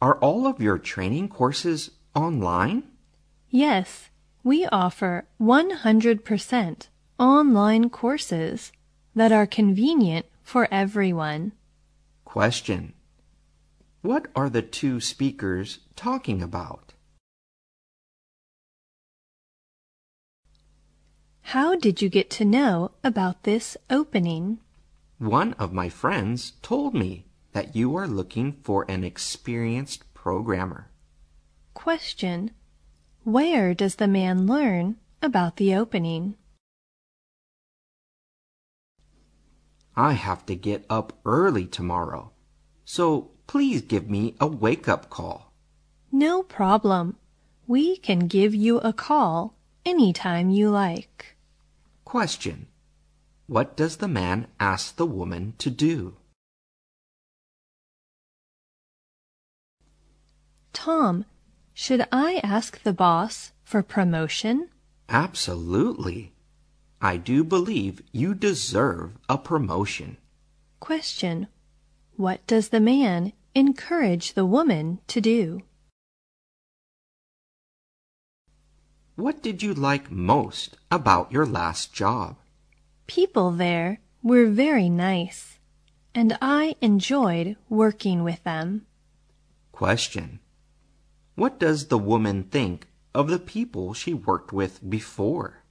Are all of your training courses online? Yes, we offer 100% online courses that are convenient for everyone. Question. What are the two speakers talking about? How did you get to know about this opening? One of my friends told me that you are looking for an experienced programmer. Question. Where does the man learn about the opening? I have to get up early tomorrow, so please give me a wake-up call. No problem. We can give you a call anytime you like. Question. What does the man ask the woman to do? Tom, should I ask the boss for promotion? Absolutely. I do believe you deserve a promotion. Question. What does the man encourage the woman to do? What did you like most about your last job? People there were very nice, and I enjoyed working with them. Question. What does the woman think of the people she worked with before?